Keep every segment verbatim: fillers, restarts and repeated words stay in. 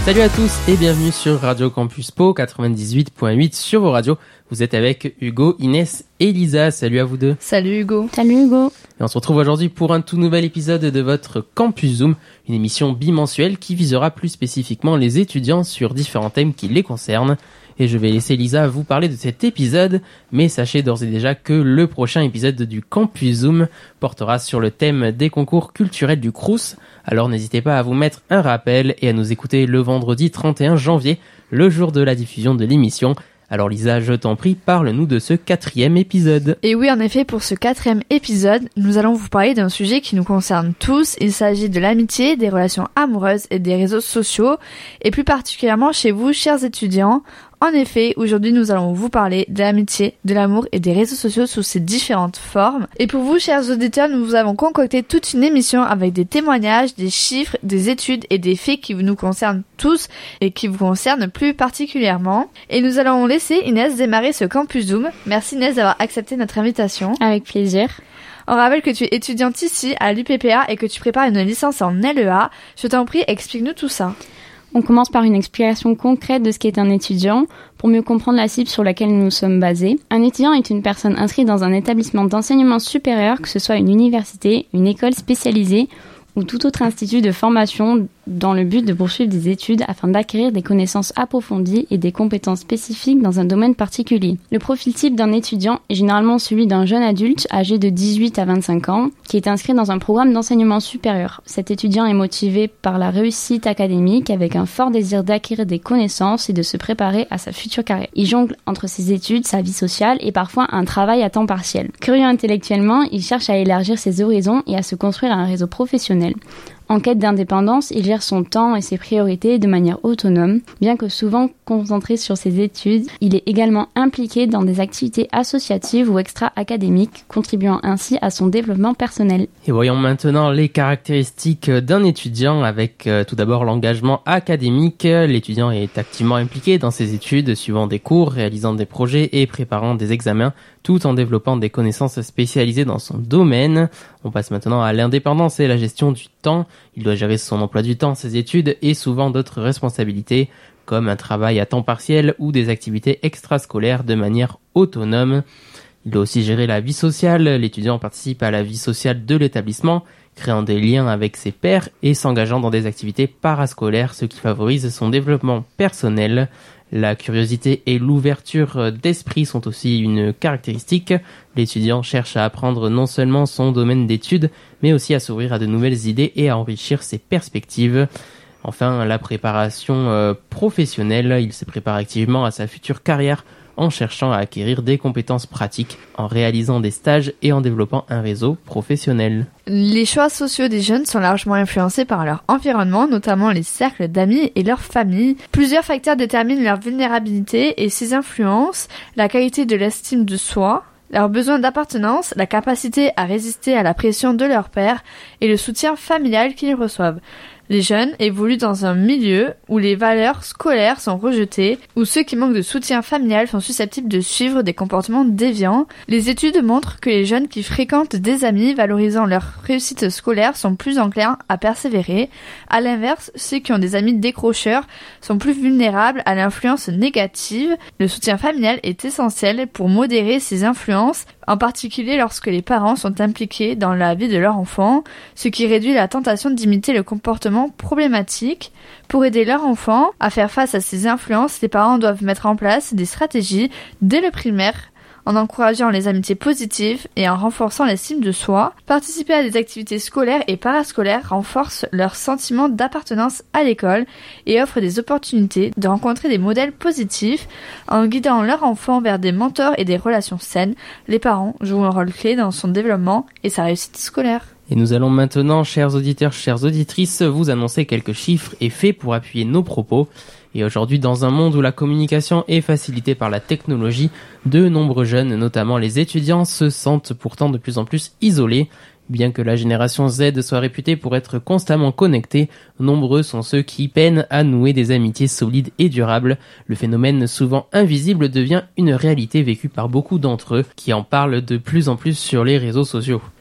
Salut à tous et bienvenue sur Radio Campus Pau quatre-vingt-dix-huit point huit sur vos radios. Vous êtes avec Hugo, Inès et Lisa. Salut à vous deux. Salut Hugo. Salut Hugo. Et on se retrouve aujourd'hui pour un tout nouvel épisode de votre Campus Zoom, une émission bimensuelle qui visera plus spécifiquement les étudiants sur différents thèmes qui les concernent. Et je vais laisser Lisa vous parler de cet épisode, mais sachez d'ores et déjà que le prochain épisode du Campus Zoom portera sur le thème des concours culturels du Crous. Alors n'hésitez pas à vous mettre un rappel et à nous écouter le vendredi trente et un janvier, le jour de la diffusion de l'émission. Alors Lisa, je t'en prie, parle-nous de ce quatrième épisode. Et oui, en effet, pour ce quatrième épisode, nous allons vous parler d'un sujet qui nous concerne tous. Il s'agit de l'amitié, des relations amoureuses et des réseaux sociaux, et plus particulièrement chez vous, chers étudiants. En effet, aujourd'hui, nous allons vous parler de l'amitié, de l'amour et des réseaux sociaux sous ces différentes formes. Et pour vous, chers auditeurs, nous vous avons concocté toute une émission avec des témoignages, des chiffres, des études et des faits qui nous concernent tous et qui vous concernent plus particulièrement. Et nous allons laisser Inès démarrer ce Campus Zoom. Merci Inès d'avoir accepté notre invitation. Avec plaisir. On rappelle que tu es étudiante ici à l'U P P A et que tu prépares une licence en L E A. Je t'en prie, explique-nous tout ça. On commence par une explication concrète de ce qu'est un étudiant pour mieux comprendre la cible sur laquelle nous sommes basés. Un étudiant est une personne inscrite dans un établissement d'enseignement supérieur, que ce soit une université, une école spécialisée ou tout autre institut de formation dans le but de poursuivre des études afin d'acquérir des connaissances approfondies et des compétences spécifiques dans un domaine particulier. Le profil type d'un étudiant est généralement celui d'un jeune adulte âgé de dix-huit à vingt-cinq ans qui est inscrit dans un programme d'enseignement supérieur. Cet étudiant est motivé par la réussite académique avec un fort désir d'acquérir des connaissances et de se préparer à sa future carrière. Il jongle entre ses études, sa vie sociale et parfois un travail à temps partiel. Curieux intellectuellement, il cherche à élargir ses horizons et à se construire un réseau professionnel. En quête d'indépendance, il gère son temps et ses priorités de manière autonome. Bien que souvent concentré sur ses études, il est également impliqué dans des activités associatives ou extra-académiques, contribuant ainsi à son développement personnel. Et voyons maintenant les caractéristiques d'un étudiant avec euh, tout d'abord l'engagement académique. L'étudiant est activement impliqué dans ses études, suivant des cours, réalisant des projets et préparant des examens, tout en développant des connaissances spécialisées dans son domaine. On passe maintenant à l'indépendance et la gestion du temps. Il doit gérer son emploi du temps, ses études et souvent d'autres responsabilités, comme un travail à temps partiel ou des activités extrascolaires de manière autonome. Il doit aussi gérer la vie sociale. L'étudiant participe à la vie sociale de l'établissement, créant des liens avec ses pairs et s'engageant dans des activités parascolaires, ce qui favorise son développement personnel. La curiosité et l'ouverture d'esprit sont aussi une caractéristique. L'étudiant cherche à apprendre non seulement son domaine d'études, mais aussi à s'ouvrir à de nouvelles idées et à enrichir ses perspectives. Enfin, la préparation euh, professionnelle, il se prépare activement à sa future carrière en cherchant à acquérir des compétences pratiques, en réalisant des stages et en développant un réseau professionnel. Les choix sociaux des jeunes sont largement influencés par leur environnement, notamment les cercles d'amis et leur famille. Plusieurs facteurs déterminent leur vulnérabilité et ces influences, la qualité de l'estime de soi, leur besoin d'appartenance, la capacité à résister à la pression de leur père et le soutien familial qu'ils reçoivent. Les jeunes évoluent dans un milieu où les valeurs scolaires sont rejetées, où ceux qui manquent de soutien familial sont susceptibles de suivre des comportements déviants. Les études montrent que les jeunes qui fréquentent des amis valorisant leur réussite scolaire sont plus enclins à persévérer. À l'inverse, ceux qui ont des amis décrocheurs sont plus vulnérables à l'influence négative. Le soutien familial est essentiel pour modérer ces influences, en particulier lorsque les parents sont impliqués dans la vie de leur enfant, ce qui réduit la tentation d'imiter le comportement problématique. Pour aider leur enfant à faire face à ces influences, les parents doivent mettre en place des stratégies dès le primaire, en encourageant les amitiés positives et en renforçant l'estime de soi. Participer à des activités scolaires et parascolaires renforce leur sentiment d'appartenance à l'école et offre des opportunités de rencontrer des modèles positifs. En guidant leur enfant vers des mentors et des relations saines, les parents jouent un rôle clé dans son développement et sa réussite scolaire. Et nous allons maintenant, chers auditeurs, chères auditrices, vous annoncer quelques chiffres et faits pour appuyer nos propos. Et aujourd'hui, dans un monde où la communication est facilitée par la technologie, de nombreux jeunes, notamment les étudiants, se sentent pourtant de plus en plus isolés. Bien que la génération Z soit réputée pour être constamment connectée, nombreux sont ceux qui peinent à nouer des amitiés solides et durables. Le phénomène souvent invisible devient une réalité vécue par beaucoup d'entre eux, qui en parlent de plus en plus sur les réseaux sociaux.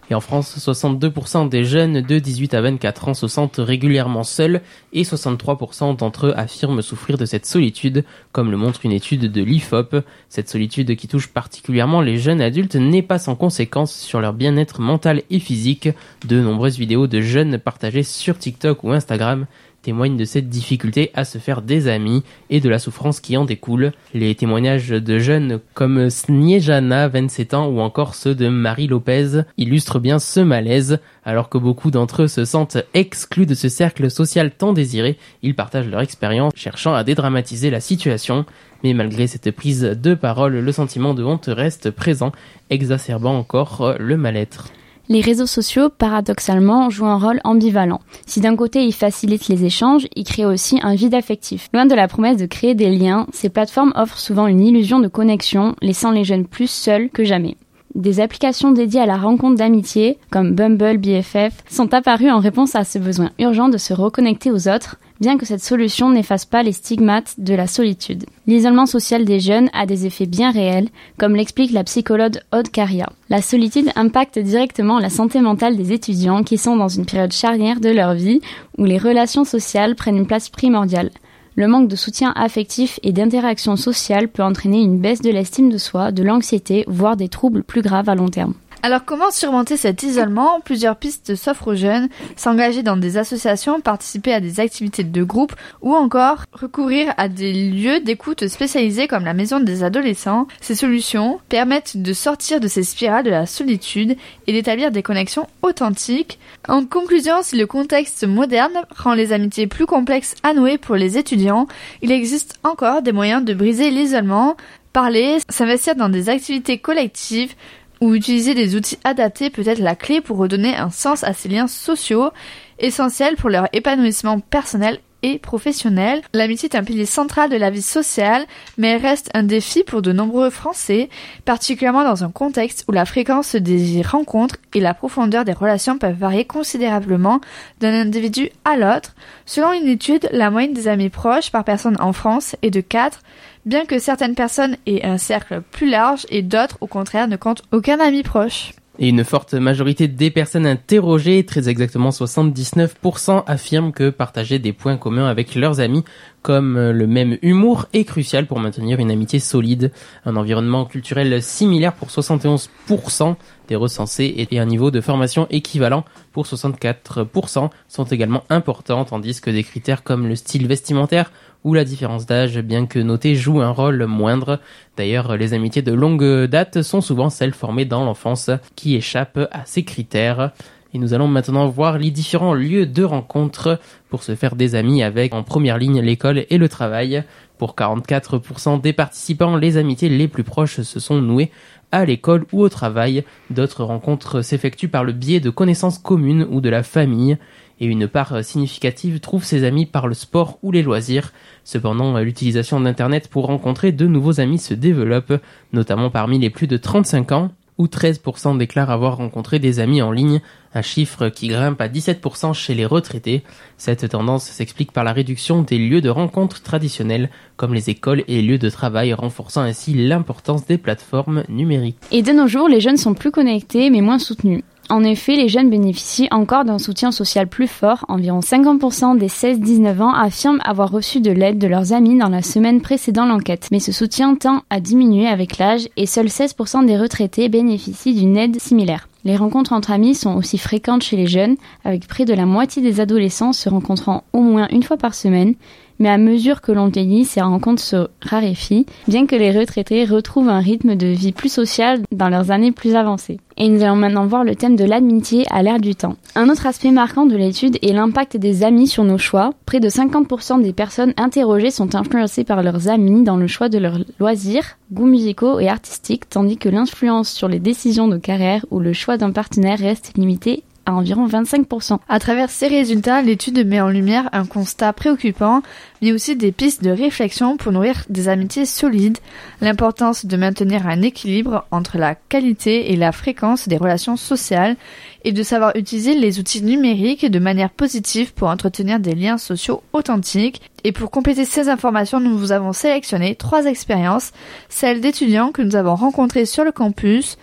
Et en France, soixante-deux pour cent des jeunes de dix-huit à vingt-quatre ans se sentent régulièrement seuls et soixante-trois pour cent d'entre eux affirment souffrir de cette solitude, comme le montre une étude de l'I F O P. Cette solitude qui touche particulièrement les jeunes adultes n'est pas sans conséquence sur leur bien-être mental et physique. De nombreuses vidéos de jeunes partagées sur TikTok ou Instagram témoignent de cette difficulté à se faire des amis et de la souffrance qui en découle. Les témoignages de jeunes comme Snejana, vingt-sept ans, ou encore ceux de Marie Lopez illustrent bien ce malaise. Alors que beaucoup d'entre eux se sentent exclus de ce cercle social tant désiré, ils partagent leur expérience, cherchant à dédramatiser la situation. Mais malgré cette prise de parole, le sentiment de honte reste présent, exacerbant encore le mal-être. Les réseaux sociaux, paradoxalement, jouent un rôle ambivalent. Si d'un côté ils facilitent les échanges, ils créent aussi un vide affectif. Loin de la promesse de créer des liens, ces plateformes offrent souvent une illusion de connexion, laissant les jeunes plus seuls que jamais. Des applications dédiées à la rencontre d'amitié, comme Bumble, B F F, sont apparues en réponse à ce besoin urgent de se reconnecter aux autres, bien que cette solution n'efface pas les stigmates de la solitude. L'isolement social des jeunes a des effets bien réels, comme l'explique la psychologue Aude Caria. La solitude impacte directement la santé mentale des étudiants qui sont dans une période charnière de leur vie où les relations sociales prennent une place primordiale. Le manque de soutien affectif et d'interaction sociale peut entraîner une baisse de l'estime de soi, de l'anxiété, voire des troubles plus graves à long terme. Alors comment surmonter cet isolement ? Plusieurs pistes s'offrent aux jeunes, s'engager dans des associations, participer à des activités de groupe ou encore recourir à des lieux d'écoute spécialisés comme la maison des adolescents. Ces solutions permettent de sortir de ces spirales de la solitude et d'établir des connexions authentiques. En conclusion, si le contexte moderne rend les amitiés plus complexes à nouer pour les étudiants, il existe encore des moyens de briser l'isolement. Parler, s'investir dans des activités collectives, ou utiliser des outils adaptés peut être la clé pour redonner un sens à ces liens sociaux, essentiels pour leur épanouissement personnel et professionnel. L'amitié est un pilier central de la vie sociale, mais elle reste un défi pour de nombreux Français, particulièrement dans un contexte où la fréquence des rencontres et la profondeur des relations peuvent varier considérablement d'un individu à l'autre. Selon une étude, la moyenne des amis proches par personne en France est de quatre, bien que certaines personnes aient un cercle plus large et d'autres, au contraire, ne comptent aucun ami proche. Et une forte majorité des personnes interrogées, très exactement soixante-dix-neuf pour cent, affirment que partager des points communs avec leurs amis, comme le même humour, est crucial pour maintenir une amitié solide. Un environnement culturel similaire pour soixante et onze pour cent des recensés et un niveau de formation équivalent pour soixante-quatre pour cent sont également importants, tandis que des critères comme le style vestimentaire ou la différence d'âge, bien que notés, jouent un rôle moindre. D'ailleurs, les amitiés de longue date sont souvent celles formées dans l'enfance qui échappent à ces critères. Et nous allons maintenant voir les différents lieux de rencontre pour se faire des amis avec en première ligne l'école et le travail. Pour quarante-quatre pour cent des participants, les amitiés les plus proches se sont nouées à l'école ou au travail. D'autres rencontres s'effectuent par le biais de connaissances communes ou de la famille. Et une part significative trouve ses amis par le sport ou les loisirs. Cependant, l'utilisation d'Internet pour rencontrer de nouveaux amis se développe, notamment parmi les plus de trente-cinq ans, où treize pour cent déclarent avoir rencontré des amis en ligne, un chiffre qui grimpe à dix-sept pour cent chez les retraités. Cette tendance s'explique par la réduction des lieux de rencontres traditionnels, comme les écoles et les lieux de travail, renforçant ainsi l'importance des plateformes numériques. Et de nos jours, les jeunes sont plus connectés mais moins soutenus. En effet, les jeunes bénéficient encore d'un soutien social plus fort. Environ cinquante pour cent des seize dix-neuf ans affirment avoir reçu de l'aide de leurs amis dans la semaine précédant l'enquête. Mais ce soutien tend à diminuer avec l'âge et seuls seize pour cent des retraités bénéficient d'une aide similaire. Les rencontres entre amis sont aussi fréquentes chez les jeunes, avec près de la moitié des adolescents se rencontrant au moins une fois par semaine. Mais à mesure que l'on vieillit, ces rencontres se raréfient, bien que les retraités retrouvent un rythme de vie plus social dans leurs années plus avancées. Et nous allons maintenant voir le thème de l'amitié à l'ère du temps. Un autre aspect marquant de l'étude est l'impact des amis sur nos choix. Près de cinquante pour cent des personnes interrogées sont influencées par leurs amis dans le choix de leurs loisirs, goûts musicaux et artistiques, tandis que l'influence sur les décisions de carrière ou le choix d'un partenaire reste limitée à environ vingt-cinq pour cent. À travers ces résultats, l'étude met en lumière un constat préoccupant, mais aussi des pistes de réflexion pour nourrir des amitiés solides, l'importance de maintenir un équilibre entre la qualité et la fréquence des relations sociales, et de savoir utiliser les outils numériques de manière positive pour entretenir des liens sociaux authentiques. Et pour compléter ces informations, nous vous avons sélectionné trois expériences, celles d'étudiants que nous avons rencontrées sur le campus,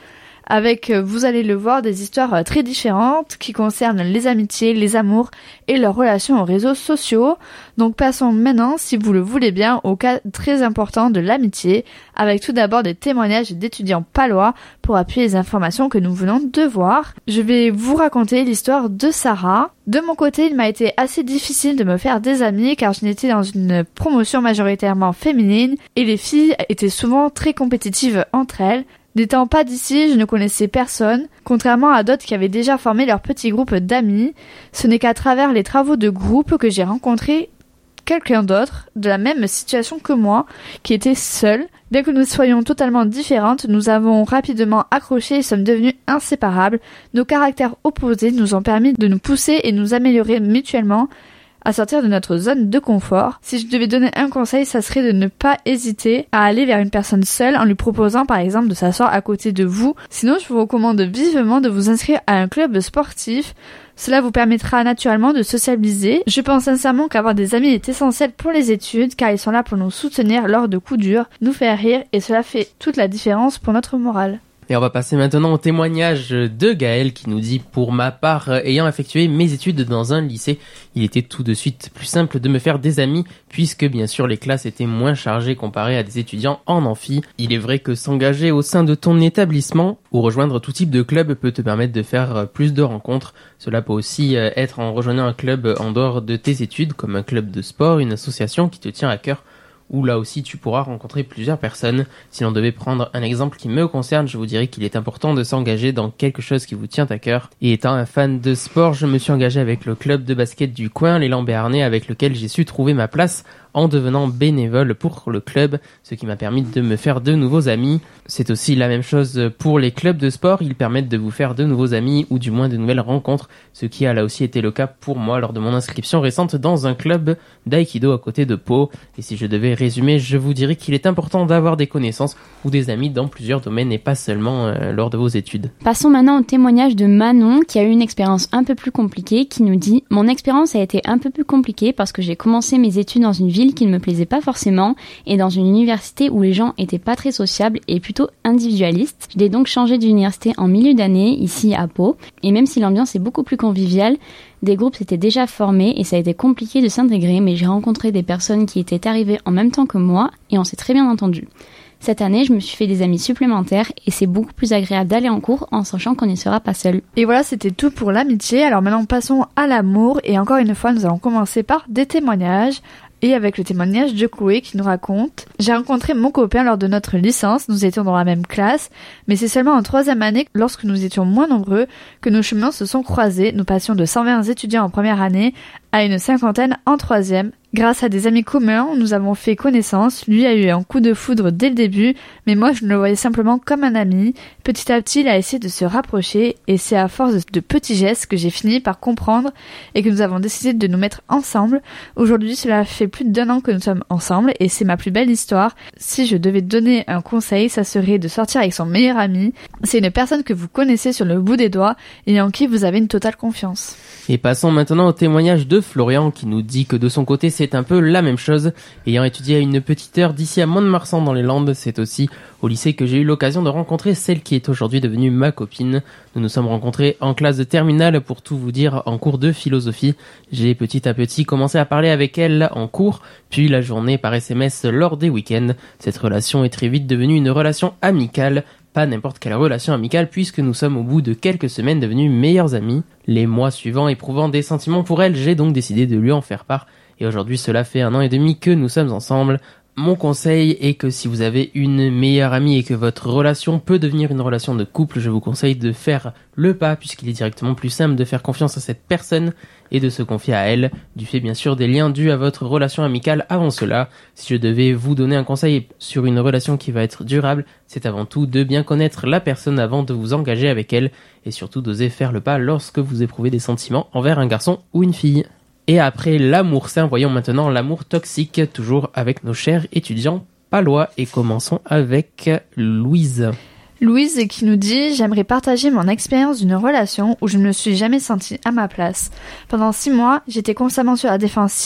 avec, vous allez le voir, des histoires très différentes qui concernent les amitiés, les amours et leurs relations aux réseaux sociaux. Donc passons maintenant, si vous le voulez bien, au cas très important de l'amitié, avec tout d'abord des témoignages d'étudiants palois pour appuyer les informations que nous venons de voir. Je vais vous raconter l'histoire de Sarah. De mon côté, il m'a été assez difficile de me faire des amis car je n'étais dans une promotion majoritairement féminine et les filles étaient souvent très compétitives entre elles. N'étant pas d'ici, je ne connaissais personne, contrairement à d'autres qui avaient déjà formé leur petit groupe d'amis. Ce n'est qu'à travers les travaux de groupe que j'ai rencontré quelqu'un d'autre, de la même situation que moi, qui était seul. Bien que nous soyons totalement différentes, nous avons rapidement accroché et sommes devenus inséparables. Nos caractères opposés nous ont permis de nous pousser et nous améliorer mutuellement, à sortir de notre zone de confort. Si je devais donner un conseil, ça serait de ne pas hésiter à aller vers une personne seule en lui proposant par exemple de s'asseoir à côté de vous. Sinon, je vous recommande vivement de vous inscrire à un club sportif. Cela vous permettra naturellement de socialiser. Je pense sincèrement qu'avoir des amis est essentiel pour les études car ils sont là pour nous soutenir lors de coups durs, nous faire rire et cela fait toute la différence pour notre morale. Et on va passer maintenant au témoignage de Gaël qui nous dit « Pour ma part, ayant effectué mes études dans un lycée, il était tout de suite plus simple de me faire des amis puisque bien sûr les classes étaient moins chargées comparées à des étudiants en amphi. Il est vrai que s'engager au sein de ton établissement ou rejoindre tout type de club peut te permettre de faire plus de rencontres. Cela peut aussi être en rejoignant un club en dehors de tes études comme un club de sport, une association qui te tient à cœur. Où là aussi tu pourras rencontrer plusieurs personnes. Si l'on devait prendre un exemple qui me concerne, je vous dirais qu'il est important de s'engager dans quelque chose qui vous tient à cœur. Et étant un fan de sport, je me suis engagé avec le club de basket du coin, l'élan béarnais, avec lequel j'ai su trouver ma place en devenant bénévole pour le club, ce qui m'a permis de me faire de nouveaux amis. C'est aussi la même chose pour les clubs de sport, ils permettent de vous faire de nouveaux amis ou du moins de nouvelles rencontres, ce qui a là aussi été le cas pour moi lors de mon inscription récente dans un club d'aïkido à côté de Pau. Et si je devais résumer, je vous dirais qu'il est important d'avoir des connaissances ou des amis dans plusieurs domaines et pas seulement euh, lors de vos études. Passons maintenant au témoignage de Manon qui a eu une expérience un peu plus compliquée, qui nous dit « Mon expérience a été un peu plus compliquée parce que j'ai commencé mes études dans une ville qui ne me plaisait pas forcément et dans une université où les gens étaient pas très sociables et plutôt individualistes. J'ai donc changé d'université en milieu d'année ici à Pau et même si l'ambiance est beaucoup plus conviviale, des groupes s'étaient déjà formés et ça a été compliqué de s'intégrer, mais j'ai rencontré des personnes qui étaient arrivées en même temps que moi et on s'est très bien entendu. Cette année, je me suis fait des amis supplémentaires et c'est beaucoup plus agréable d'aller en cours en sachant qu'on n'y sera pas seul. Et voilà, c'était tout pour l'amitié. Alors maintenant, passons à l'amour. Et encore une fois, nous allons commencer par des témoignages. Et avec le témoignage de Chloé qui nous raconte « J'ai rencontré mon copain lors de notre licence, nous étions dans la même classe, mais c'est seulement en troisième année, lorsque nous étions moins nombreux, que nos chemins se sont croisés. Nous passions de cent vingt étudiants en première année à une cinquantaine en troisième. Grâce à des amis communs, nous avons fait connaissance. Lui a eu un coup de foudre dès le début, mais moi je le voyais simplement comme un ami. Petit à petit, il a essayé de se rapprocher et c'est à force de petits gestes que j'ai fini par comprendre et que nous avons décidé de nous mettre ensemble. Aujourd'hui, cela fait plus d'un an que nous sommes ensemble et c'est ma plus belle histoire. Si je devais donner un conseil, ça serait de sortir avec son meilleur ami. C'est une personne que vous connaissez sur le bout des doigts et en qui vous avez une totale confiance. Et passons maintenant au témoignage de Florian qui nous dit que de son côté c'est un peu la même chose. Ayant étudié à une petite heure d'ici à Mont-de-Marsan dans les Landes, c'est aussi au lycée que j'ai eu l'occasion de rencontrer celle qui est aujourd'hui devenue ma copine. Nous nous sommes rencontrés en classe de terminale pour tout vous dire en cours de philosophie. J'ai petit à petit commencé à parler avec elle en cours, puis la journée par S M S lors des week-ends. Cette relation est très vite devenue une relation amicale. Pas n'importe quelle relation amicale puisque nous sommes au bout de quelques semaines devenus meilleurs amis. Les mois suivants éprouvant des sentiments pour elle, j'ai donc décidé de lui en faire part. Et aujourd'hui, cela fait un an et demi que nous sommes ensemble. Mon conseil est que si vous avez une meilleure amie et que votre relation peut devenir une relation de couple, je vous conseille de faire le pas puisqu'il est directement plus simple de faire confiance à cette personne et de se confier à elle, du fait bien sûr des liens dus à votre relation amicale avant cela. Si je devais vous donner un conseil sur une relation qui va être durable, c'est avant tout de bien connaître la personne avant de vous engager avec elle et surtout d'oser faire le pas lorsque vous éprouvez des sentiments envers un garçon ou une fille. Et après l'amour sain, voyons maintenant l'amour toxique, toujours avec nos chers étudiants palois. Et commençons avec Louise. Louise qui nous dit « J'aimerais partager mon expérience d'une relation où je ne me suis jamais sentie à ma place. Pendant six mois, j'étais constamment sur la défensive,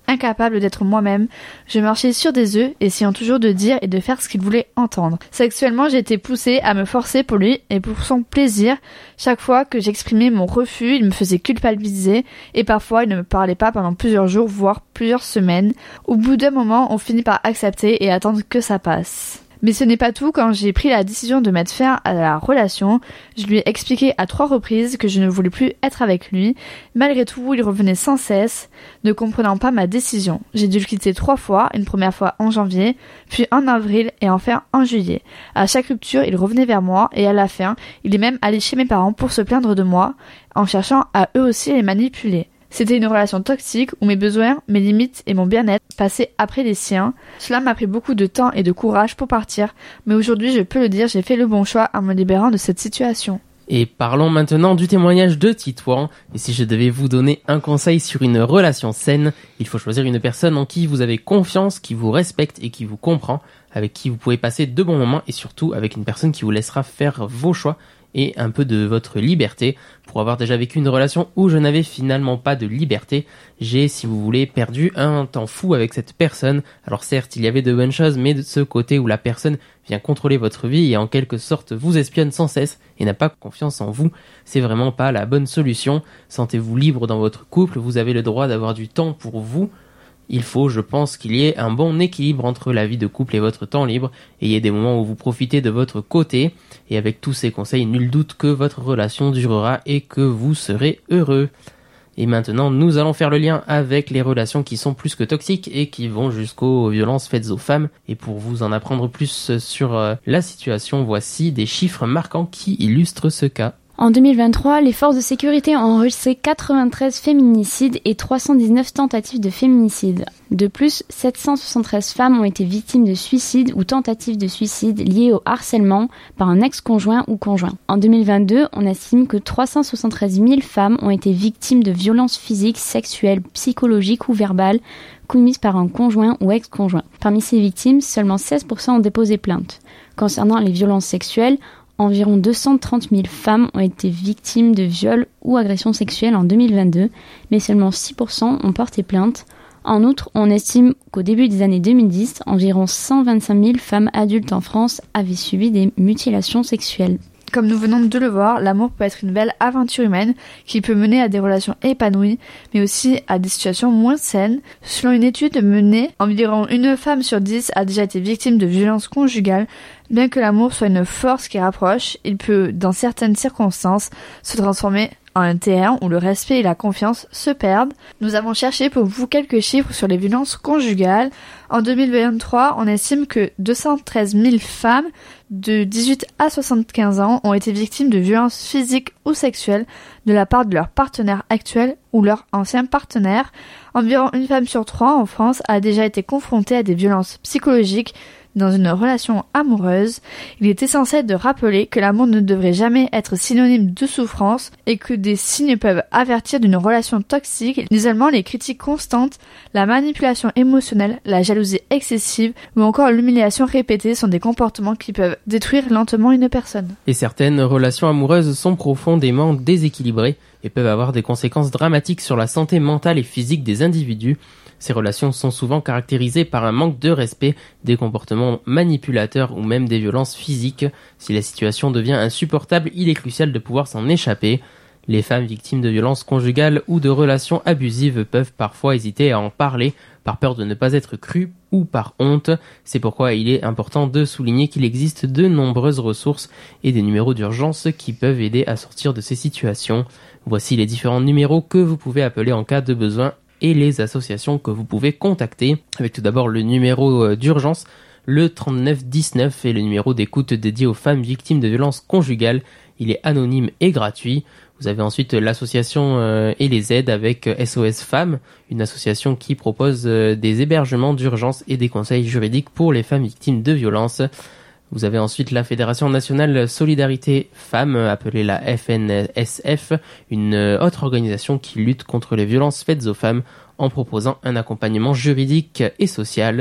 incapable d'être moi-même. Je marchais sur des œufs, essayant toujours de dire et de faire ce qu'il voulait entendre. Sexuellement, j'ai été poussée à me forcer pour lui et pour son plaisir. Chaque fois que j'exprimais mon refus, il me faisait culpabiliser et parfois il ne me parlait pas pendant plusieurs jours, voire plusieurs semaines. Au bout d'un moment, on finit par accepter et attendre que ça passe. Mais ce n'est pas tout. Quand j'ai pris la décision de mettre fin à la relation, je lui ai expliqué à trois reprises que je ne voulais plus être avec lui. Malgré tout, il revenait sans cesse, ne comprenant pas ma décision. J'ai dû le quitter trois fois, une première fois en janvier, puis en avril et enfin en juillet. À chaque rupture, il revenait vers moi et à la fin, il est même allé chez mes parents pour se plaindre de moi, en cherchant à eux aussi les manipuler. C'était une relation toxique où mes besoins, mes limites et mon bien-être passaient après les siens. Cela m'a pris beaucoup de temps et de courage pour partir, mais aujourd'hui je peux le dire, j'ai fait le bon choix en me libérant de cette situation. Et parlons maintenant du témoignage de Titouan. Et si je devais vous donner un conseil sur une relation saine, il faut choisir une personne en qui vous avez confiance, qui vous respecte et qui vous comprend, avec qui vous pouvez passer de bons moments et surtout avec une personne qui vous laissera faire vos choix et un peu de votre liberté. Pour avoir déjà vécu une relation où je n'avais finalement pas de liberté, j'ai, si vous voulez, perdu un temps fou avec cette personne. Alors certes, il y avait de bonnes choses, mais de ce côté où la personne vient contrôler votre vie et en quelque sorte vous espionne sans cesse et n'a pas confiance en vous, c'est vraiment pas la bonne solution. Sentez-vous libre dans votre couple, vous avez le droit d'avoir du temps pour vous. Il faut, je pense, qu'il y ait un bon équilibre entre la vie de couple et votre temps libre, et il y a des moments où vous profitez de votre côté, et avec tous ces conseils, nul doute que votre relation durera et que vous serez heureux. Et maintenant, nous allons faire le lien avec les relations qui sont plus que toxiques et qui vont jusqu'aux violences faites aux femmes. Et pour vous en apprendre plus sur la situation, voici des chiffres marquants qui illustrent ce cas. En deux mille vingt-trois, les forces de sécurité ont enregistré quatre-vingt-treize féminicides et trois cent dix-neuf tentatives de féminicide. De plus, sept cent soixante-treize femmes ont été victimes de suicide ou tentatives de suicide liées au harcèlement par un ex-conjoint ou conjoint. En deux mille vingt-deux, on estime que trois cent soixante-treize mille femmes ont été victimes de violences physiques, sexuelles, psychologiques ou verbales commises par un conjoint ou ex-conjoint. Parmi ces victimes, seulement seize pour cent ont déposé plainte. Concernant les violences sexuelles, environ deux cent trente mille femmes ont été victimes de viols ou agressions sexuelles en deux mille vingt-deux, mais seulement six pour cent ont porté plainte. En outre, on estime qu'au début des années deux mille dix, environ cent vingt-cinq mille femmes adultes en France avaient subi des mutilations sexuelles. Comme nous venons de le voir, l'amour peut être une belle aventure humaine qui peut mener à des relations épanouies, mais aussi à des situations moins saines. Selon une étude menée, environ une femme sur dix a déjà été victime de violences conjugales. Bien que l'amour soit une force qui rapproche, il peut, dans certaines circonstances, se transformer en un terrain où le respect et la confiance se perdent. Nous avons cherché pour vous quelques chiffres sur les violences conjugales. En deux mille vingt-trois, on estime que deux cent treize mille femmes de dix-huit à soixante-quinze ans ont été victimes de violences physiques ou sexuelles de la part de leur partenaire actuel ou leur ancien partenaire. Environ une femme sur trois en France a déjà été confrontée à des violences psychologiques dans une relation amoureuse. Il est essentiel de rappeler que l'amour ne devrait jamais être synonyme de souffrance et que des signes peuvent avertir d'une relation toxique. L'isolement, les critiques constantes, la manipulation émotionnelle, la jalousie excessive ou encore l'humiliation répétée sont des comportements qui peuvent détruire lentement une personne. Et certaines relations amoureuses sont profondément déséquilibrées et peuvent avoir des conséquences dramatiques sur la santé mentale et physique des individus. Ces relations sont souvent caractérisées par un manque de respect, des comportements manipulateurs ou même des violences physiques. Si la situation devient insupportable, il est crucial de pouvoir s'en échapper. Les femmes victimes de violences conjugales ou de relations abusives peuvent parfois hésiter à en parler par peur de ne pas être crues ou par honte. C'est pourquoi il est important de souligner qu'il existe de nombreuses ressources et des numéros d'urgence qui peuvent aider à sortir de ces situations. Voici les différents numéros que vous pouvez appeler en cas de besoin et les associations que vous pouvez contacter, avec tout d'abord le numéro d'urgence, le trente-neuf dix-neuf, et le numéro d'écoute dédié aux femmes victimes de violences conjugales. Il est anonyme et gratuit. Vous avez ensuite l'association euh, et les aides avec S O S Femmes, une association qui propose euh, des hébergements d'urgence et des conseils juridiques pour les femmes victimes de violences. Vous avez ensuite la Fédération Nationale Solidarité Femmes, appelée la F N S F, une autre organisation qui lutte contre les violences faites aux femmes en proposant un accompagnement juridique et social.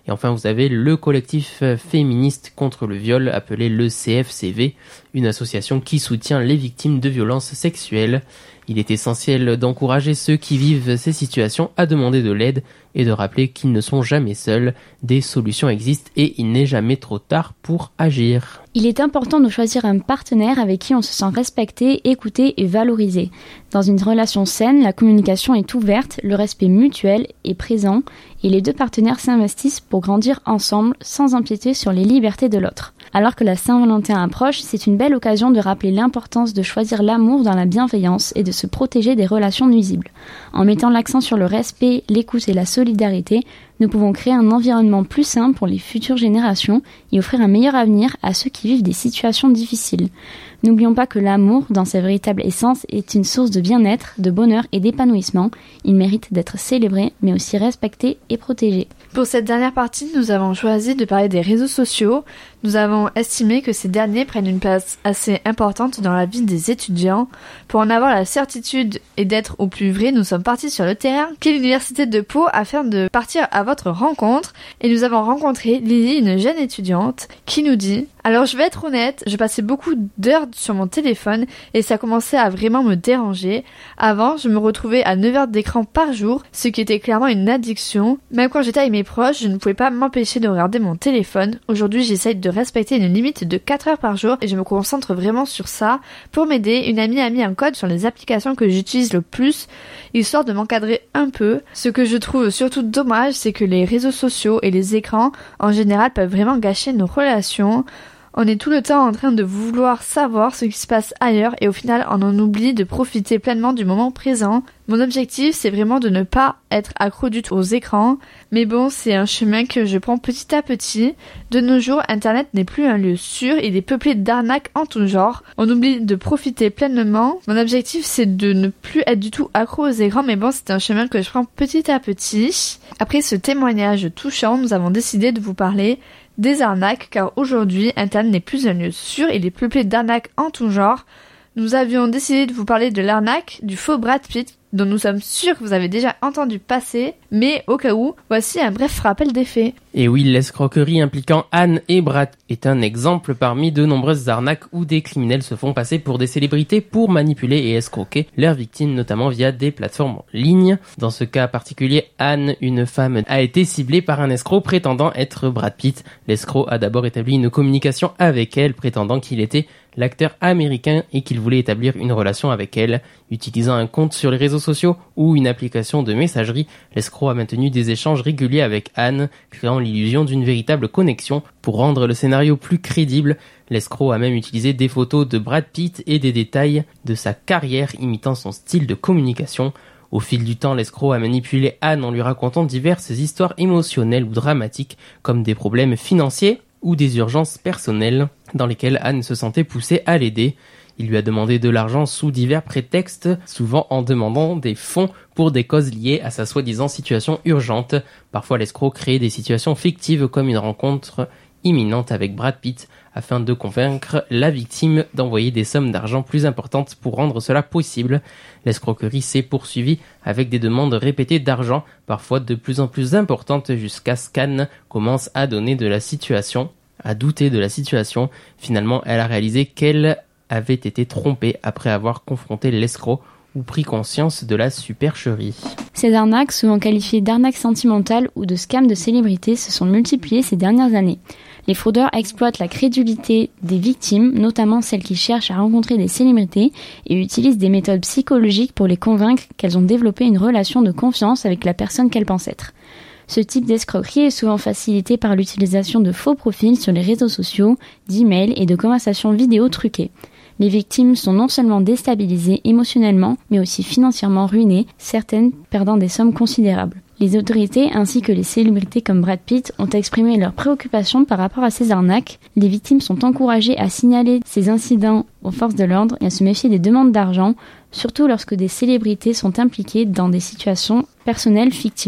Et enfin, vous avez le collectif féministe contre le viol appelé le C F C V, une association qui soutient les victimes de violences sexuelles. Il est essentiel d'encourager ceux qui vivent ces situations à demander de l'aide et de rappeler qu'ils ne sont jamais seuls. Des solutions existent et il n'est jamais trop tard pour agir. Il est important de choisir un partenaire avec qui on se sent respecté, écouté et valorisé. Dans une relation saine, la communication est ouverte, le respect mutuel est présent et les deux partenaires s'investissent pour grandir ensemble sans empiéter sur les libertés de l'autre. Alors que la Saint-Valentin approche, c'est une belle occasion de rappeler l'importance de choisir l'amour dans la bienveillance et de se protéger des relations nuisibles. En mettant l'accent sur le respect, l'écoute et la solidarité, nous pouvons créer un environnement plus sain pour les futures générations et offrir un meilleur avenir à ceux qui vivent des situations difficiles. N'oublions pas que l'amour, dans sa véritable essence, est une source de bien-être, de bonheur et d'épanouissement. Il mérite d'être célébré, mais aussi respecté et protégé. Pour cette dernière partie, nous avons choisi de parler des réseaux sociaux. Nous avons estimé que ces derniers prennent une place assez importante dans la vie des étudiants. Pour en avoir la certitude et d'être au plus vrai, nous sommes partis sur le terrain qu'est l'université de Pau afin de partir à votre rencontre. Et nous avons rencontré Lily, une jeune étudiante, qui nous dit « Alors je vais être honnête, je passais beaucoup d'heures sur mon téléphone et ça commençait à vraiment me déranger. Avant, je me retrouvais à neuf heures d'écran par jour, ce qui était clairement une addiction. Même quand j'étais avec mes proches, je ne pouvais pas m'empêcher de regarder mon téléphone. Aujourd'hui, j'essaye de respecter une limite de quatre heures par jour et je me concentre vraiment sur ça. Pour m'aider, une amie a mis un code sur les applications que j'utilise le plus, histoire de m'encadrer un peu. Ce que je trouve surtout dommage, c'est que les réseaux sociaux et les écrans, en général, peuvent vraiment gâcher nos relations. On est tout le temps en train de vouloir savoir ce qui se passe ailleurs et au final on en oublie de profiter pleinement du moment présent. Mon objectif c'est vraiment de ne pas être accro du tout aux écrans, mais bon c'est un chemin que je prends petit à petit. De nos jours, internet n'est plus un lieu sûr, il est peuplé d'arnaques en tout genre. On oublie de profiter pleinement. Mon objectif c'est de ne plus être du tout accro aux écrans, mais bon c'est un chemin que je prends petit à petit. Après ce témoignage touchant, nous avons décidé de vous parler des arnaques, car aujourd'hui, Internet n'est plus un lieu sûr, il est peuplé d'arnaques en tout genre. Nous avions décidé de vous parler de l'arnaque du faux Brad Pitt, dont nous sommes sûrs que vous avez déjà entendu passer, mais au cas où, voici un bref rappel des faits. Et oui, l'escroquerie impliquant Anne et Brad est un exemple parmi de nombreuses arnaques où des criminels se font passer pour des célébrités pour manipuler et escroquer leurs victimes, notamment via des plateformes en ligne. Dans ce cas particulier, Anne, une femme, a été ciblée par un escroc prétendant être Brad Pitt. L'escroc a d'abord établi une communication avec elle, prétendant qu'il était l'acteur américain et qu'il voulait établir une relation avec elle. Utilisant un compte sur les réseaux sociaux ou une application de messagerie, l'escroc a maintenu des échanges réguliers avec Anne, créant l'illusion d'une véritable connexion. Pour rendre le scénario plus crédible, l'escroc a même utilisé des photos de Brad Pitt et des détails de sa carrière imitant son style de communication. Au fil du temps, l'escroc a manipulé Anne en lui racontant diverses histoires émotionnelles ou dramatiques, comme des problèmes financiers ou des urgences personnelles dans lesquelles Anne se sentait poussée à l'aider. Il lui a demandé de l'argent sous divers prétextes, souvent en demandant des fonds pour des causes liées à sa soi-disant situation urgente. Parfois, l'escroc créait des situations fictives comme une rencontre imminente avec Brad Pitt afin de convaincre la victime d'envoyer des sommes d'argent plus importantes pour rendre cela possible. L'escroquerie s'est poursuivie avec des demandes répétées d'argent, parfois de plus en plus importantes jusqu'à ce qu'Anne commence à donner de la situation, à douter de la situation. Finalement, elle a réalisé qu'elle avait été trompée après avoir confronté l'escroc ou pris conscience de la supercherie. Ces arnaques, souvent qualifiées d'arnaques sentimentales ou de scams de célébrités, se sont multipliées ces dernières années. Les fraudeurs exploitent la crédulité des victimes, notamment celles qui cherchent à rencontrer des célébrités, et utilisent des méthodes psychologiques pour les convaincre qu'elles ont développé une relation de confiance avec la personne qu'elles pensent être. Ce type d'escroquerie est souvent facilité par l'utilisation de faux profils sur les réseaux sociaux, d'emails et de conversations vidéo truquées. Les victimes sont non seulement déstabilisées émotionnellement, mais aussi financièrement ruinées, certaines perdant des sommes considérables. Les autorités ainsi que les célébrités comme Brad Pitt ont exprimé leurs préoccupations par rapport à ces arnaques. Les victimes sont encouragées à signaler ces incidents aux forces de l'ordre et à se méfier des demandes d'argent, surtout lorsque des célébrités sont impliquées dans des situations personnelles fictives.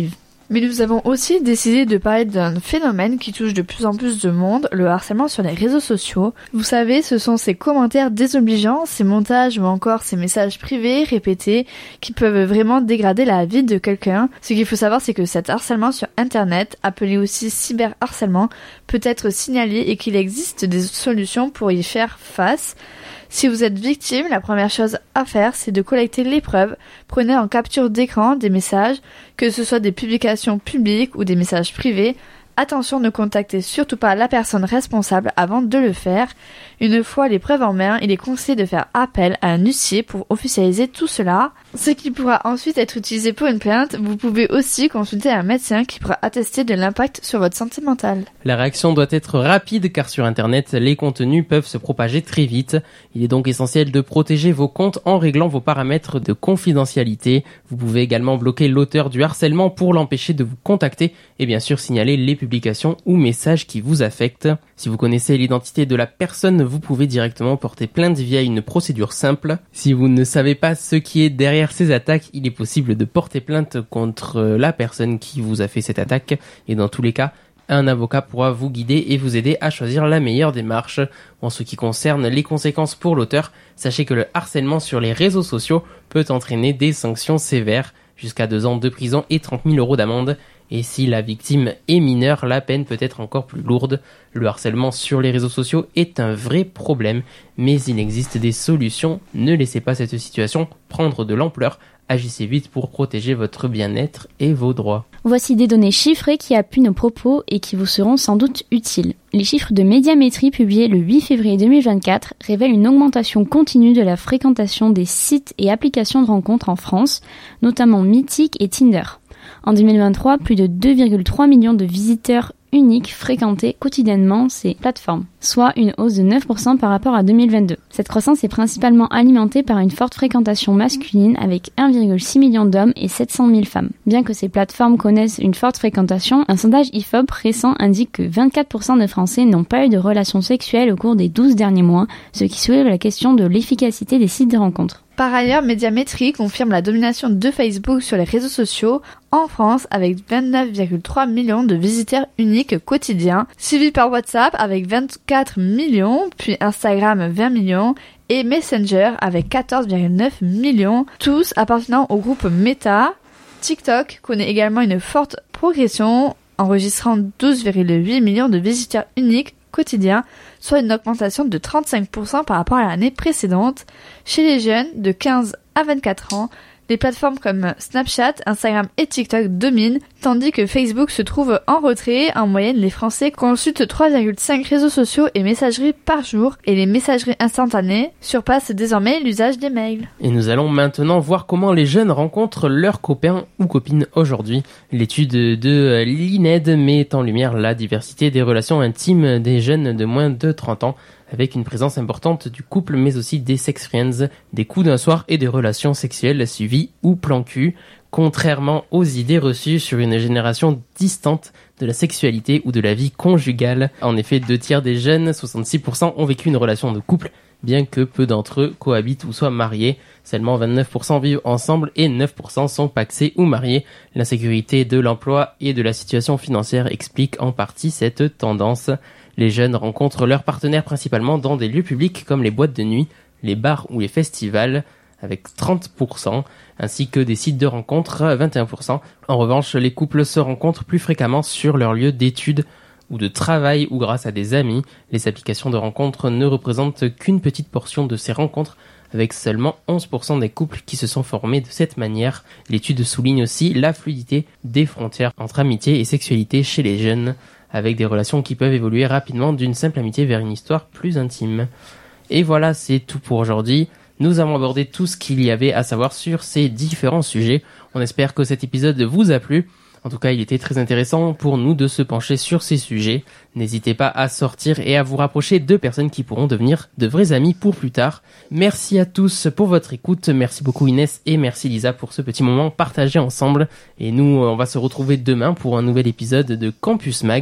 Mais nous avons aussi décidé de parler d'un phénomène qui touche de plus en plus de monde, le harcèlement sur les réseaux sociaux. Vous savez, ce sont ces commentaires désobligeants, ces montages ou encore ces messages privés répétés qui peuvent vraiment dégrader la vie de quelqu'un. Ce qu'il faut savoir, c'est que cet harcèlement sur internet, appelé aussi cyberharcèlement, peut être signalé et qu'il existe des solutions pour y faire face. Si vous êtes victime, la première chose à faire, c'est de collecter les preuves. Prenez en capture d'écran des messages, que ce soit des publications publiques ou des messages privés. Attention, ne contactez surtout pas la personne responsable avant de le faire. Une fois les preuves en main, il est conseillé de faire appel à un huissier pour officialiser tout cela, ce qui pourra ensuite être utilisé pour une plainte. Vous pouvez aussi consulter un médecin qui pourra attester de l'impact sur votre santé mentale. La réaction doit être rapide car sur Internet, les contenus peuvent se propager très vite. Il est donc essentiel de protéger vos comptes en réglant vos paramètres de confidentialité. Vous pouvez également bloquer l'auteur du harcèlement pour l'empêcher de vous contacter et bien sûr signaler les publications ou messages qui vous affectent. Si vous connaissez l'identité de la personne, vous pouvez directement porter plainte via une procédure simple. Si vous ne savez pas ce qui est derrière ces attaques, il est possible de porter plainte contre la personne qui vous a fait cette attaque. Et dans tous les cas, un avocat pourra vous guider et vous aider à choisir la meilleure démarche. En ce qui concerne les conséquences pour l'auteur, sachez que le harcèlement sur les réseaux sociaux peut entraîner des sanctions sévères, jusqu'à deux ans de prison et trente mille euros d'amende. Et si la victime est mineure, la peine peut être encore plus lourde. Le harcèlement sur les réseaux sociaux est un vrai problème, mais il existe des solutions. Ne laissez pas cette situation prendre de l'ampleur. Agissez vite pour protéger votre bien-être et vos droits. Voici des données chiffrées qui appuient nos propos et qui vous seront sans doute utiles. Les chiffres de Médiamétrie publiés le huit février deux mille vingt-quatre révèlent une augmentation continue de la fréquentation des sites et applications de rencontres en France, notamment Mythique et Tinder. En deux mille vingt-trois, plus de deux virgule trois millions de visiteurs uniques fréquentaient quotidiennement ces plateformes, soit une hausse de neuf pour cent par rapport à deux mille vingt-deux. Cette croissance est principalement alimentée par une forte fréquentation masculine avec un virgule six million d'hommes et sept cent mille femmes. Bien que ces plateformes connaissent une forte fréquentation, un sondage I F O P récent indique que vingt-quatre pour cent des Français n'ont pas eu de relations sexuelles au cours des douze derniers mois, ce qui soulève la question de l'efficacité des sites de rencontres. Par ailleurs, Médiamétrie confirme la domination de Facebook sur les réseaux sociaux en France avec vingt-neuf virgule trois millions de visiteurs uniques quotidiens, suivi par WhatsApp avec vingt-quatre millions, puis Instagram vingt millions et Messenger avec quatorze virgule neuf millions, tous appartenant au groupe Meta. TikTok connaît également une forte progression, enregistrant douze virgule huit millions de visiteurs uniques quotidiens, soit une augmentation de trente-cinq pour cent par rapport à l'année précédente. Chez les jeunes de quinze à vingt-quatre ans, les plateformes comme Snapchat, Instagram et TikTok dominent, tandis que Facebook se trouve en retrait. En moyenne, les Français consultent trois virgule cinq réseaux sociaux et messageries par jour, et les messageries instantanées surpassent désormais l'usage des mails. Et nous allons maintenant voir comment les jeunes rencontrent leurs copains ou copines aujourd'hui. L'étude de l'I N E D met en lumière la diversité des relations intimes des jeunes de moins de trente ans, avec une présence importante du couple mais aussi des sex friends, des coups d'un soir et des relations sexuelles suivies ou plan cul, contrairement aux idées reçues sur une génération distante de la sexualité ou de la vie conjugale. En effet, deux tiers des jeunes, soixante-six pour cent, ont vécu une relation de couple, bien que peu d'entre eux cohabitent ou soient mariés. Seulement vingt-neuf pour cent vivent ensemble et neuf pour cent sont pacsés ou mariés. L'insécurité de l'emploi et de la situation financière explique en partie cette tendance. Les jeunes rencontrent leurs partenaires principalement dans des lieux publics comme les boîtes de nuit, les bars ou les festivals, avec trente pour cent, ainsi que des sites de rencontres, vingt et un pour cent. En revanche, les couples se rencontrent plus fréquemment sur leur lieu d'études ou de travail ou grâce à des amis. Les applications de rencontres ne représentent qu'une petite portion de ces rencontres, avec seulement onze pour cent des couples qui se sont formés de cette manière. L'étude souligne aussi la fluidité des frontières entre amitié et sexualité chez les jeunes, avec des relations qui peuvent évoluer rapidement d'une simple amitié vers une histoire plus intime. Et voilà, c'est tout pour aujourd'hui. Nous avons abordé tout ce qu'il y avait à savoir sur ces différents sujets. On espère que cet épisode vous a plu. En tout cas, il était très intéressant pour nous de se pencher sur ces sujets. N'hésitez pas à sortir et à vous rapprocher de personnes qui pourront devenir de vrais amis pour plus tard. Merci à tous pour votre écoute. Merci beaucoup Inès et merci Lisa pour ce petit moment partagé ensemble. Et nous, on va se retrouver demain pour un nouvel épisode de Campus Mag.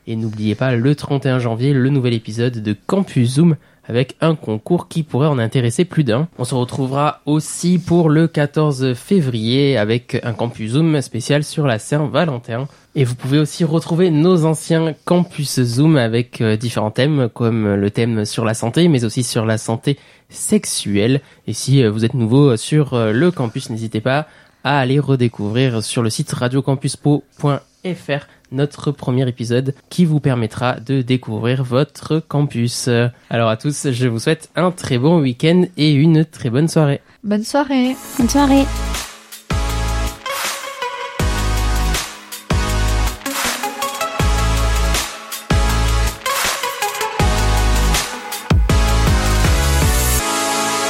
Et n'oubliez pas, le trente et un janvier, le nouvel épisode de Campus Zoom avec un concours qui pourrait en intéresser plus d'un. On se retrouvera aussi pour le quatorze février avec un Campus Zoom spécial sur la Saint-Valentin. Et vous pouvez aussi retrouver nos anciens Campus Zoom avec euh, différents thèmes, comme le thème sur la santé, mais aussi sur la santé sexuelle. Et si euh, vous êtes nouveau sur euh, le campus, n'hésitez pas à aller redécouvrir sur le site radio campus po point f r notre premier épisode qui vous permettra de découvrir votre campus. Alors à tous, je vous souhaite un très bon week-end et une très bonne soirée. Bonne soirée. Bonne soirée.